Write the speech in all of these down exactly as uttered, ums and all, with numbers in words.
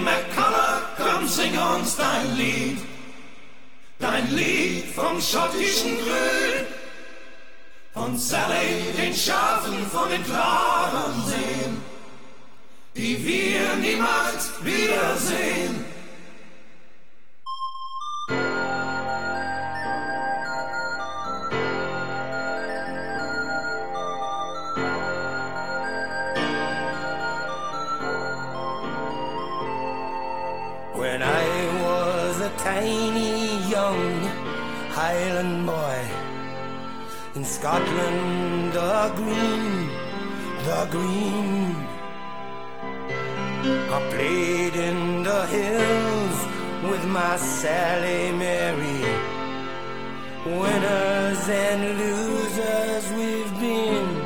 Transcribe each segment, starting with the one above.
McCullough, komm, sing uns dein Lied. Dein Lied vom schottischen Grün. Von Sally, den Schafen von den klaren Seen, die wir niemals wiedersehen. When I was a tiny young Highland boy in Scotland, the green, the green, I played in the hills with my Sally Mary. Winners and losers we've been.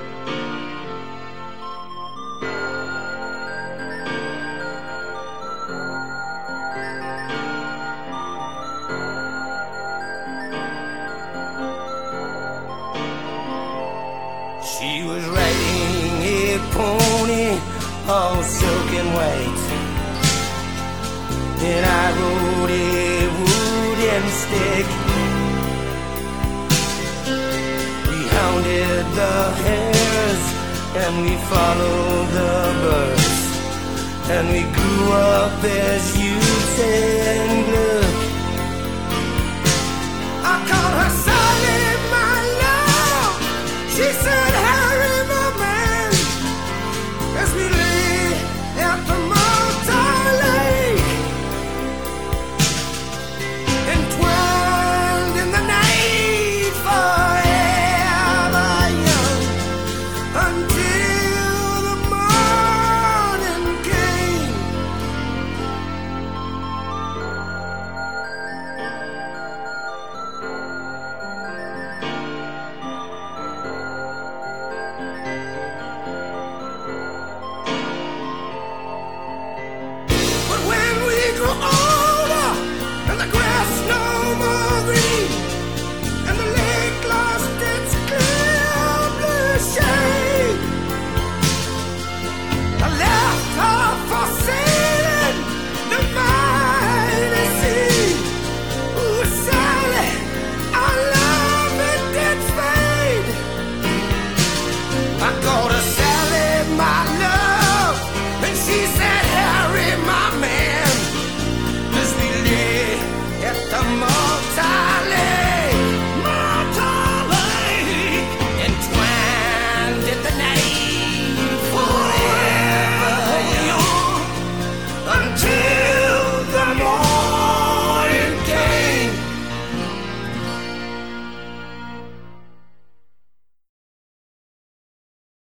She was riding a pony, all silken white, and I rode a wooden stick. We hounded the hares, and we followed the birds, and we grew up as you say.